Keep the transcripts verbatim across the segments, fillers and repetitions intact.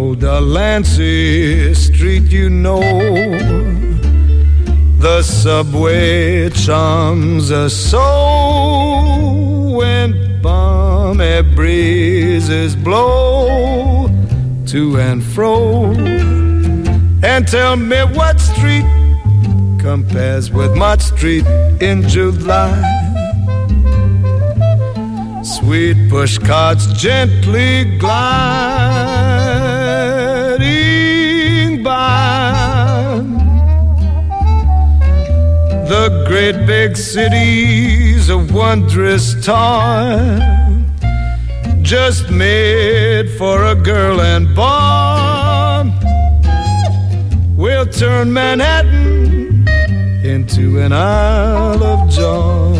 know Delancey Street, you know. The subway charms us so when balmy breezes blow to and fro. And tell me what street compares with Mott Street in July. Sweet push carts gently gliding by. The great big city's a wondrous toy, just made for a girl and boy. We'll turn Manhattan into an Isle of Joy.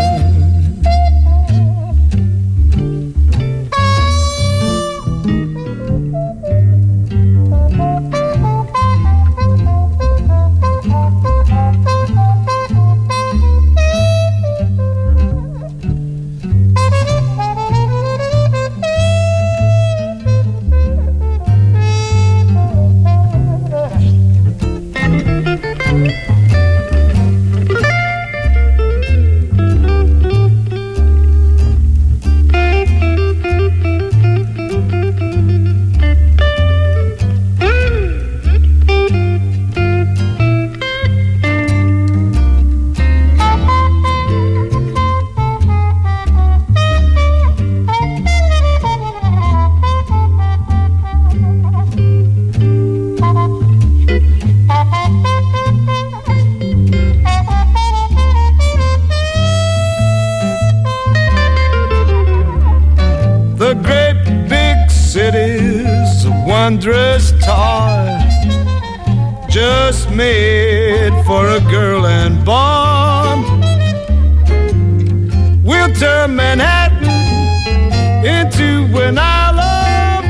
Wondrous toy, just made for a girl and boy. We'll turn Manhattan into an Isle of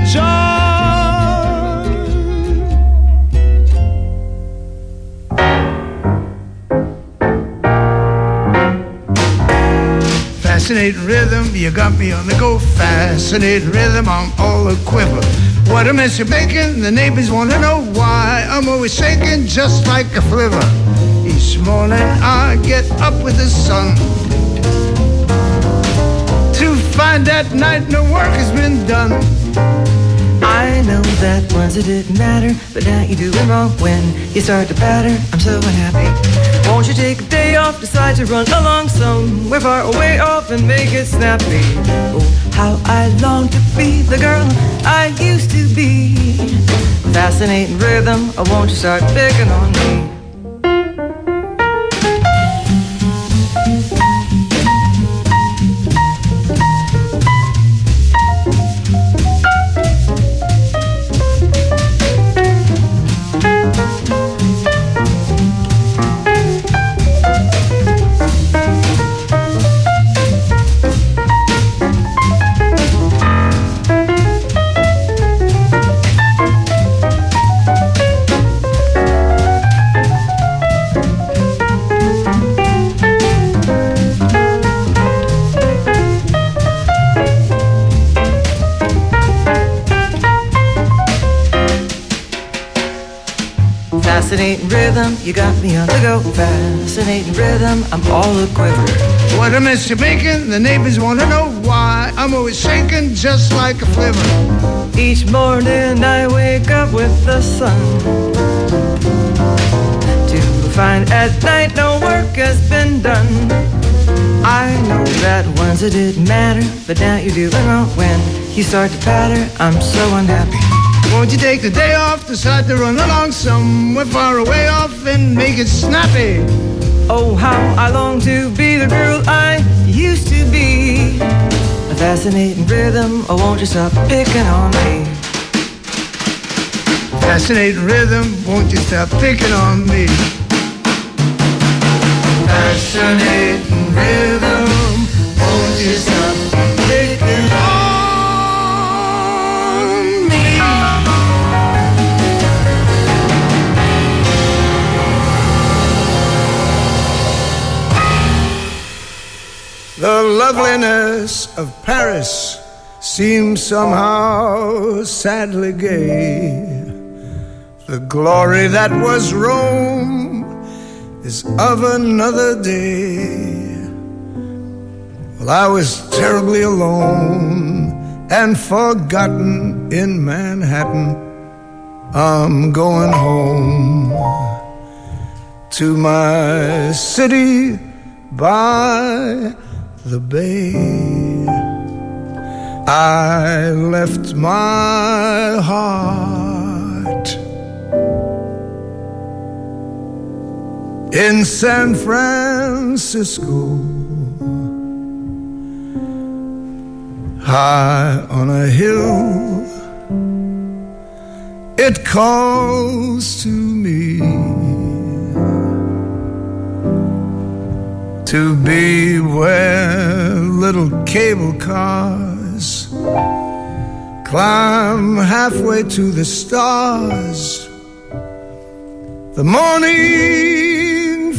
Joy. Fascinating rhythm, you got me on the go. Fascinating rhythm, I'm all a quiver. What a mess you're making, the neighbors want to know why I'm always shaking just like a flivver. Each morning I get up with the sun to find that night no work has been done. I know that once it didn't matter, but now you do it wrong when you start to patter. I'm so unhappy. Won't you take a day off, decide to run along somewhere far away off and make it snappy? Oh, how I long to be the girl I used to be. Fascinating rhythm, oh, won't you start picking on me? Fascinating rhythm, you got me on the go. Fascinating rhythm, I'm all a quiver. What a mess you're making, the neighbors want to know why I'm always shaking just like a flivver. Each morning I wake up with the sun to find at night no work has been done. I know that once it didn't matter, but now you do it wrong when you start to patter. I'm so unhappy. Won't you take the day off, decide to run along somewhere far away off and make it snappy? Oh, how I long to be the girl I used to be. A fascinating rhythm, oh, won't you stop picking on me? Fascinating rhythm, won't you stop picking on me? Fascinating rhythm, won't you stop picking on me? The loveliness of Paris seems somehow sadly gay. the glory that was Rome is of another day. Well, I was terribly alone and forgotten in Manhattan. I'm going home to my city by the bay. I left my heart in San Francisco, high on a hill. It calls to me to be where little cable cars climb halfway to the stars. The morning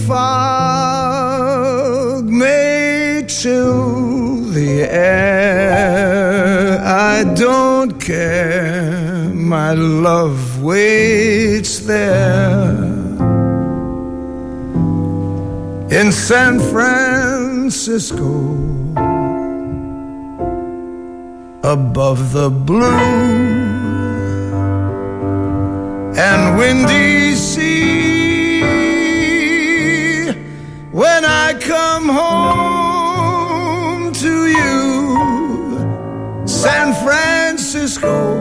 fog may chill the air. I don't care, my love waits there. In San Francisco, above the blue and windy sea, when I come home to you, San Francisco,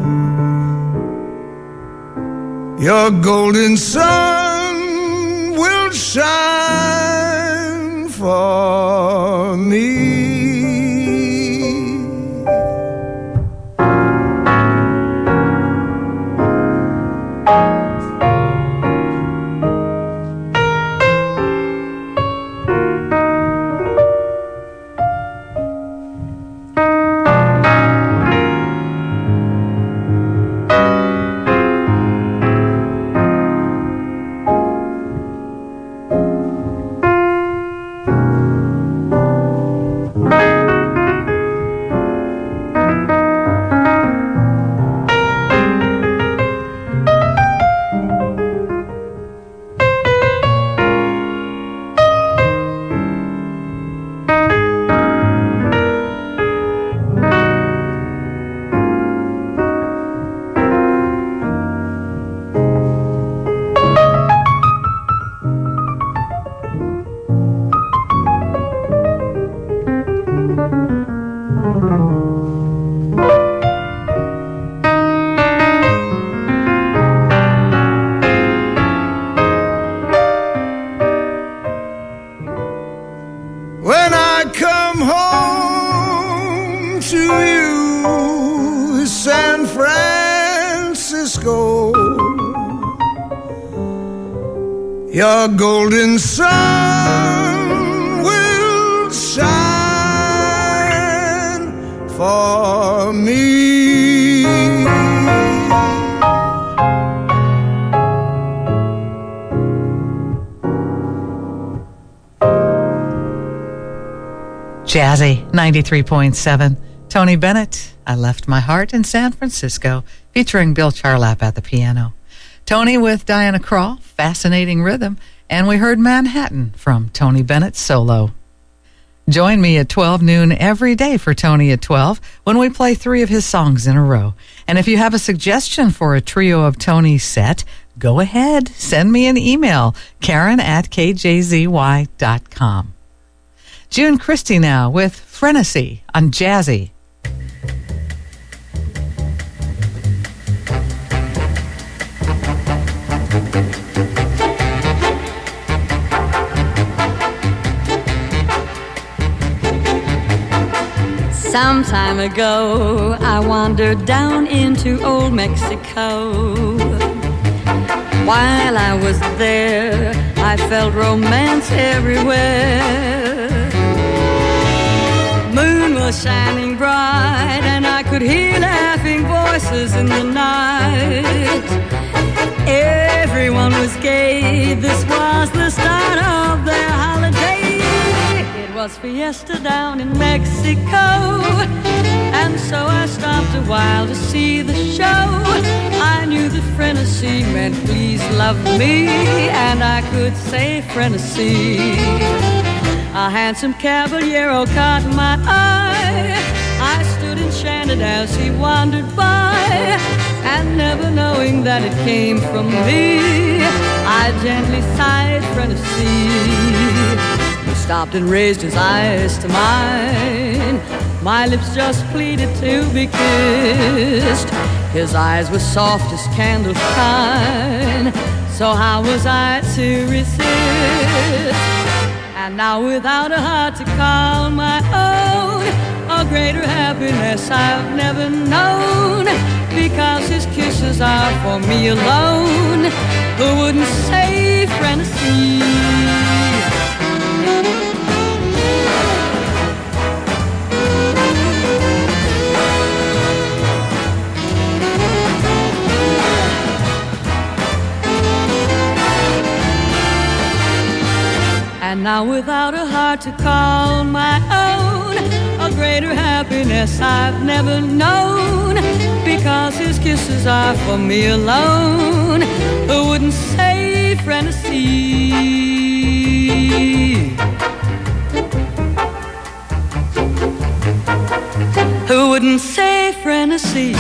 your golden sun will shine for me. Your golden sun will shine for me. Jazzy, ninety-three point seven. Tony Bennett, I Left My Heart in San Francisco, featuring Bill Charlap at the piano. Tony with Diana Krall, Fascinating Rhythm, and we heard Manhattan from Tony Bennett solo. Join me at twelve noon every day for Tony at twelve when we play three of his songs in a row. And if you have a suggestion for a trio of Tony set, go ahead, send me an email, Karen at K J Z Y dot com. June Christie now with Frenesy on Jazzy. Some time ago, I wandered down into old Mexico. While I was there, I felt romance everywhere. Moon was shining bright, and I could hear laughing voices in the night. Everyone was gay, this was the start of their holiday. It was fiesta down in Mexico, and so I stopped a while to see the show. I knew that Frenesy Tennessee meant please love me, and I could say Frennessee. A handsome caballero caught my eye. I stood enchanted as he wandered by, and never knowing that it came from me, I gently sighed Frennessee. He stopped and raised his eyes to mine. My lips just pleaded to be kissed. His eyes were soft as candle shine, so how was I to resist? And now without a heart to call my own, a greater happiness I've never known, because his kisses are for me alone. Who wouldn't say Frennessee? And now without a heart to call my own, a greater happiness I've never known, because his kisses are for me alone. Who wouldn't say Frennessee? Who wouldn't say Frennessee?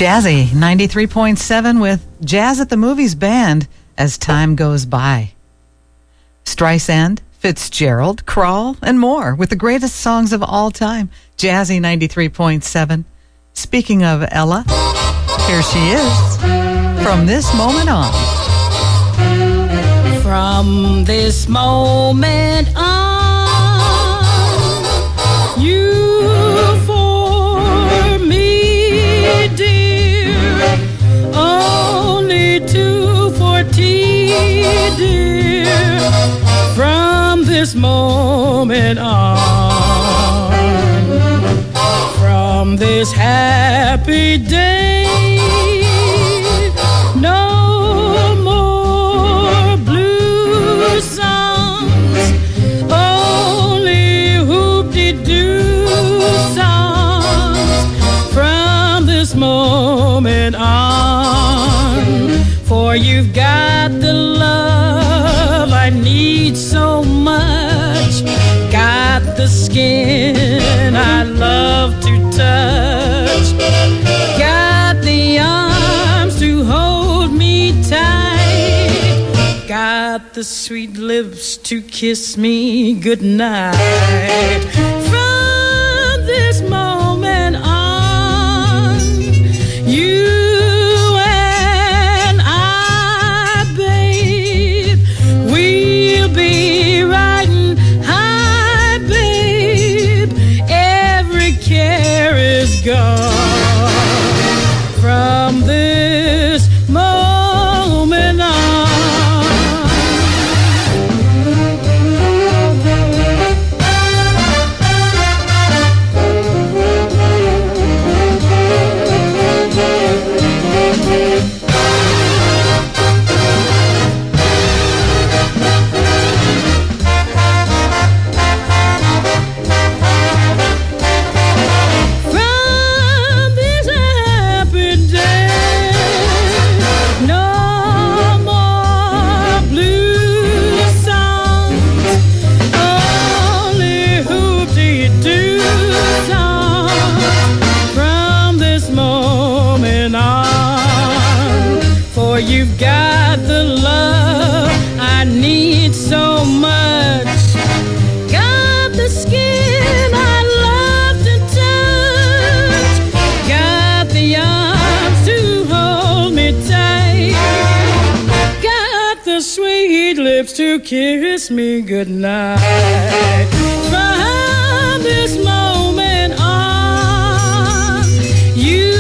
Jazzy, ninety-three point seven with Jazz at the Movies Band as time goes by. Streisand, Fitzgerald, Crawl, and more with the greatest songs of all time. Jazzy, ninety-three point seven. Speaking of Ella, here she is. From this moment on. From this moment on, you for me, dear, only two forty, dear. From this moment on, from this happy day, no more blue songs, only hoop-de-doo songs. From this moment on, for you've got the love I need so much, got the skin I love to touch, got the arms to hold me tight, got the sweet lips to kiss me goodnight. From this moment on, you and I, babe, we'll be riding high, babe. Every care is gone. From this moment on. From this happy day, no more blue songs, only hoop-de-doo songs. From this moment on, for you've got the love I need so much, got the skin I love to touch, got the arms to hold me tight, got the sweet lips to kiss me goodnight. From this moment on, you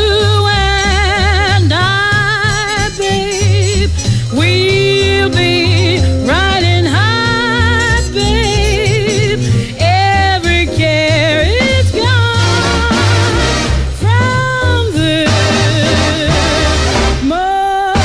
and I, babe, we'll be riding high, babe. Every care is gone. From this moment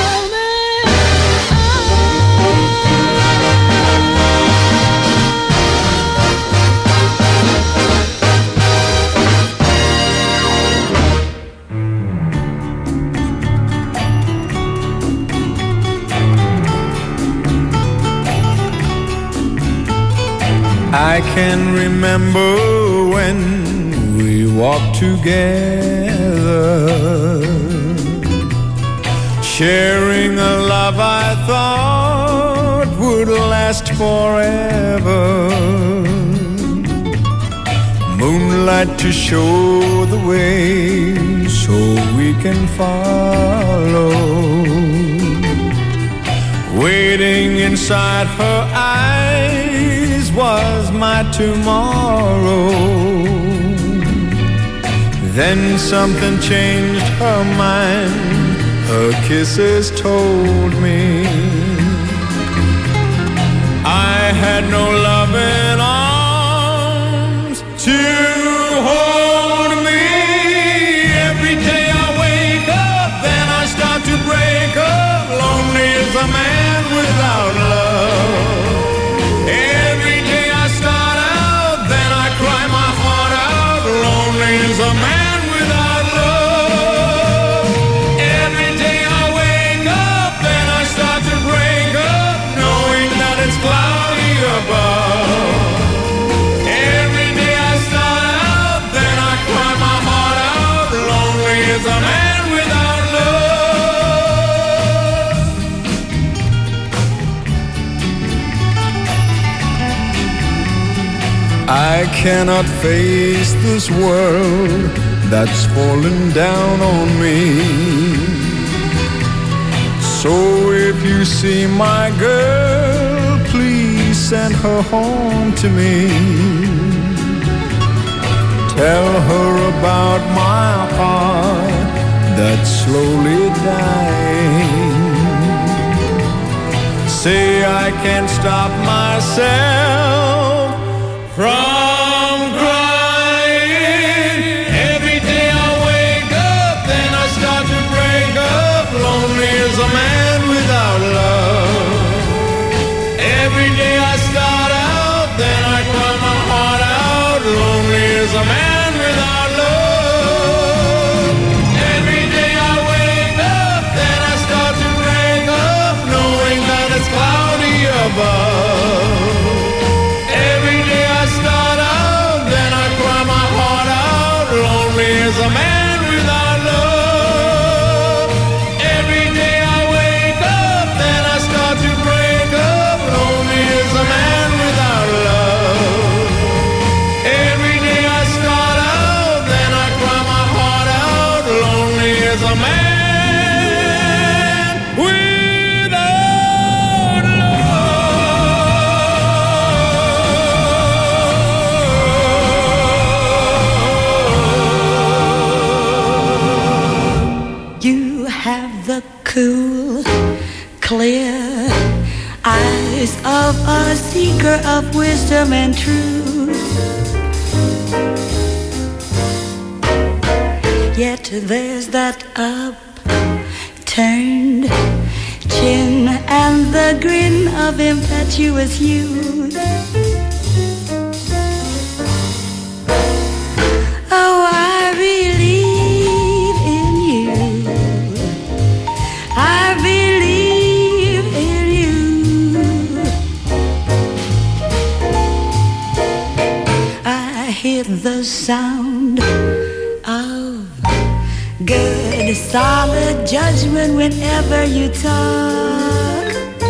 I can remember when we walked together, sharing a love I thought would last forever. Moonlight to show the way so we can follow. Waiting inside her eyes was my tomorrow. Then something changed her mind, her kisses told me I had no loving arms to hold me. Every day I wake up, then I start to break up. Lonely as a man without love. Every day I start out, then I cry my heart out. Lonely as a man without love. Every day I wake up, then I start to break up, knowing that it's cloudy above. Every day I start out, then I cry my heart out. Lonely as a man cannot face this world that's falling down on me. So if you see my girl, please send her home to me. Tell her about my heart that's slowly dying. Say I can't stop myself from crying. Every day I wake up, then I start to break up. Lonely as a man without love. Every day I start out, then I cry my heart out. Lonely as a man without love. Every day I wake up, then I start to break up, knowing that it's cloudy above. Every day I start out, then I cry my heart out. Lonely as a man without love. Every day I wake up, then I start to break up. Lonely as a man without love. Every day I start out, then I cry my heart out. Lonely as a man without love. You have the cool, clear eyes of a seeker of wisdom and truth. Yet there's that upturned chin and the grin of impetuous youth. Oh, I believe in you. I believe in you. I hear the sound of good, solid judgment whenever you talk.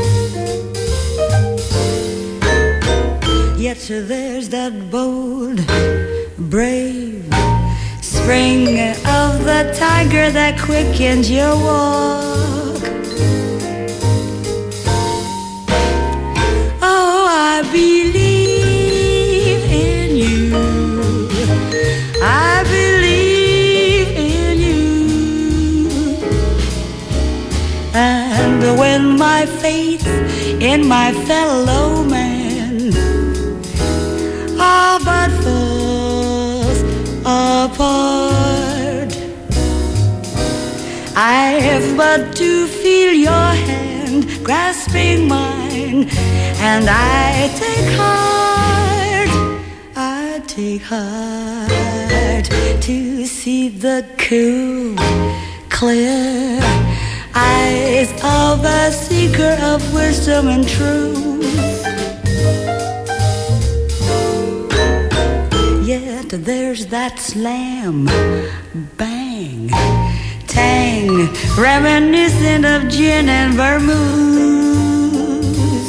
Yet there's that bold, brave spring of the tiger that quickens your walk. Oh, I believe in you. I believe in you. And when my faith in my fellow man all but falls apart, I have but to feel your hand grasping mine, and I take heart, I take heart to see the cool, clear eyes of a seeker of wisdom and truth. Yet there's that slam, bang, tang, reminiscent of gin and vermouth.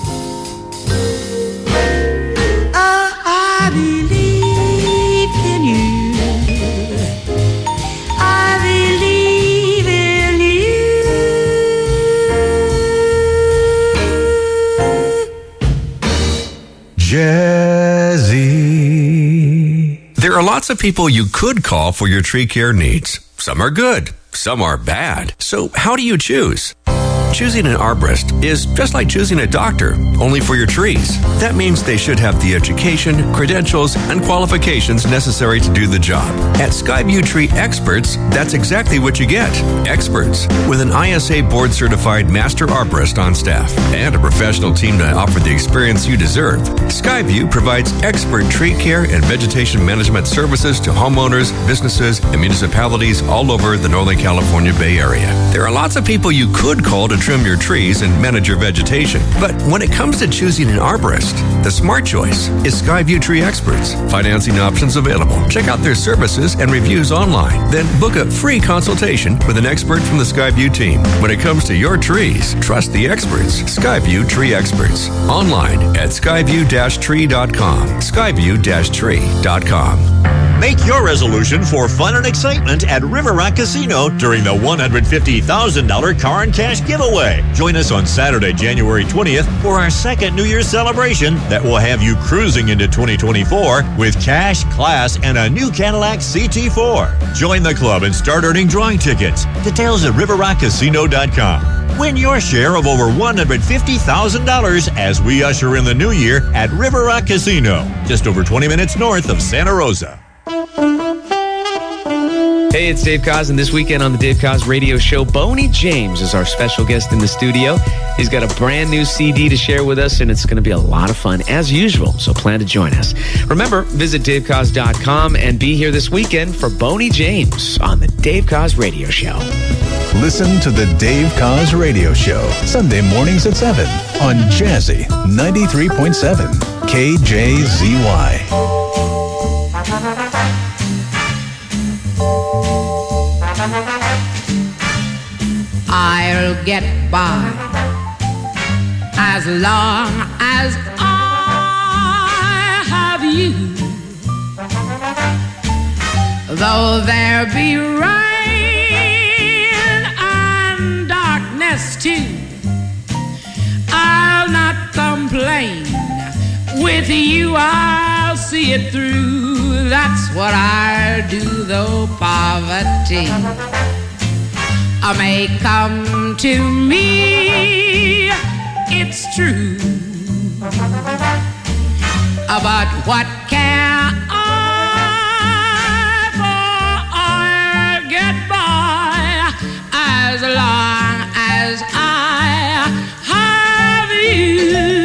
Oh, I believe in you. I believe in you. Jazzy. There are lots of people you could call for your tree care needs. Some are good, some are bad. So how do you choose? Choosing an arborist is just like choosing a doctor, only for your trees. That means they should have the education, credentials, and qualifications necessary to do the job. At Skyview Tree Experts, that's exactly what you get. Experts, with an I S A board-certified master arborist on staff and a professional team to offer the experience you deserve. Skyview provides expert tree care and vegetation management services to homeowners, businesses, and municipalities all over the Northern California Bay Area. There are lots of people you could call to trim your trees and manage your vegetation. But when it comes to choosing an arborist, the smart choice is Skyview Tree Experts. Financing options available. Check out their services and reviews online. Then book a free consultation with an expert from the Skyview team. When it comes to your trees, trust the experts. Skyview Tree Experts. Online at skyview dash tree dot com. skyview dash tree dot com. Make your resolution for fun and excitement at River Rock Casino during the one hundred fifty thousand dollars car and cash giveaway. Join us on Saturday, January twentieth for our second New Year's celebration that will have you cruising into twenty twenty-four with cash, class, and a new Cadillac C T four. Join the club and start earning drawing tickets. Details at river rock casino dot com. Win your share of over one hundred fifty thousand dollars as we usher in the new year at River Rock Casino, just over twenty minutes north of Santa Rosa. Hey, it's Dave Koz, and this weekend on the Dave Koz Radio Show, Boney James is our special guest in the studio. He's got a brand new C D to share with us, and it's going to be a lot of fun, as usual, so plan to join us. Remember, visit dave koz dot com and be here this weekend for Boney James on the Dave Koz Radio Show. Listen to the Dave Koz Radio Show, Sunday mornings at seven on Jazzy ninety-three point seven K J Z Y. I'll get by as long as I have you. Though there be rain and darkness too, I'll not complain. With you I'll see it through. That's what I'll do, though poverty I may come to me, it's true. But what care I, for I'll get by as long as I have you.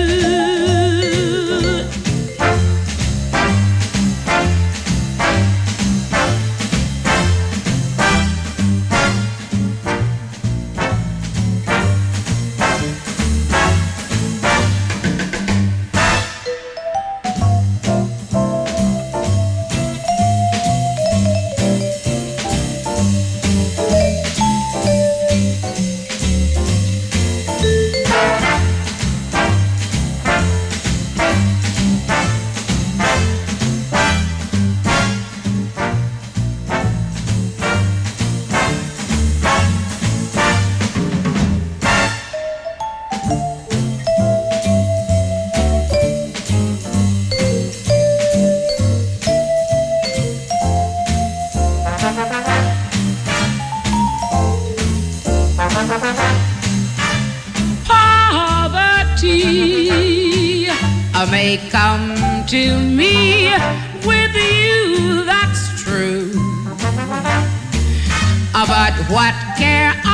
May come to me, with you that's true. But what care